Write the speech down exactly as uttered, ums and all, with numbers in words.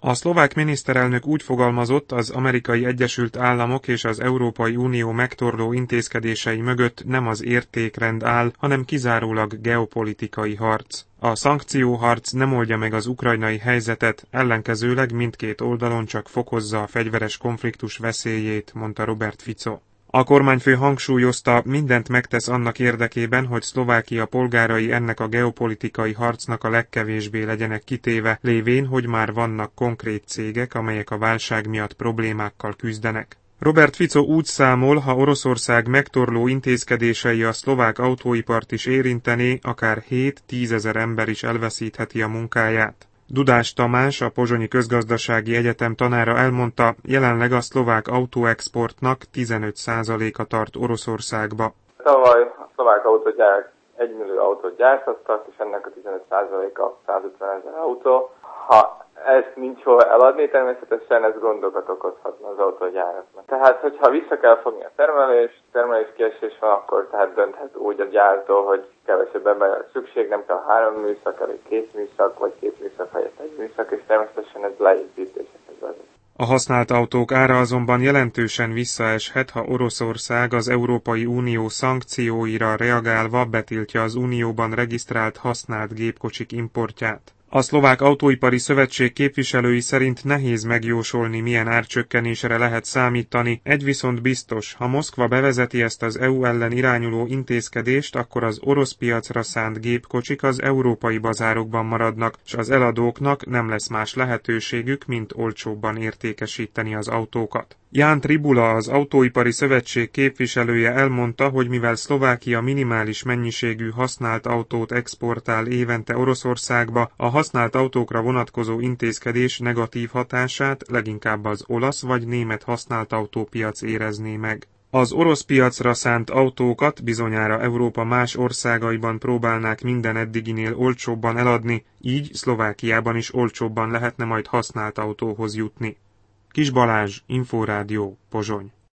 A szlovák miniszterelnök úgy fogalmazott, az Amerikai Egyesült Államok és az Európai Unió megtorló intézkedései mögött nem az értékrend áll, hanem kizárólag geopolitikai harc. A szankcióharc nem oldja meg az ukrajnai helyzetet, ellenkezőleg mindkét oldalon csak fokozza a fegyveres konfliktus veszélyét, mondta Robert Fico. A kormányfő hangsúlyozta, mindent megtesz annak érdekében, hogy Szlovákia polgárai ennek a geopolitikai harcnak a legkevésbé legyenek kitéve, lévén, hogy már vannak konkrét cégek, amelyek a válság miatt problémákkal küzdenek. Robert Fico úgy számol, ha Oroszország megtorló intézkedései a szlovák autóipart is érintené, akár hét-tízezer ember is elveszítheti a munkáját. Dudás Tamás, a Pozsonyi Közgazdasági Egyetem tanára elmondta, jelenleg a szlovák autóexportnak tizenöt százaléka tart Oroszországba. Tavaly a szlovák autógyárak egymillió autót gyártottak, és ennek a tizenöt százaléka százötvenezer autó. Ha ezt nincs hol eladni, természetesen ez gondokat okozhatna az autógyáraknak. Tehát, hogyha vissza kell fogni a termelés, termelés kiesés van, akkor tehát dönthet úgy a gyártó, hogy kevesebb emberre szükség, nem kell három műszak, elég két műszak, vagy két műszak helyett egy műszak, és természetesen ez leépítésekhez vezet. A használt autók ára azonban jelentősen visszaeshet, ha Oroszország az Európai Unió szankcióira reagálva betiltja az Unióban regisztrált használt gépkocsik importját. A Szlovák Autóipari Szövetség képviselői szerint nehéz megjósolni, milyen árcsökkenésre lehet számítani, egy viszont biztos, ha Moszkva bevezeti ezt az é u ellen irányuló intézkedést, akkor az orosz piacra szánt gépkocsik az európai bazárokban maradnak, s az eladóknak nem lesz más lehetőségük, mint olcsóbban értékesíteni az autókat. Ján Tribula, az Autóipari Szövetség képviselője elmondta, hogy mivel Szlovákia minimális mennyiségű használt autót exportál évente Oroszországba, a használt autókra vonatkozó intézkedés negatív hatását leginkább az olasz vagy német használt autópiac érezné meg. Az orosz piacra szánt autókat bizonyára Európa más országaiban próbálnák minden eddiginél olcsóbban eladni, így Szlovákiában is olcsóbban lehetne majd használt autóhoz jutni. Kis Balázs, Inforádió, Pozsony.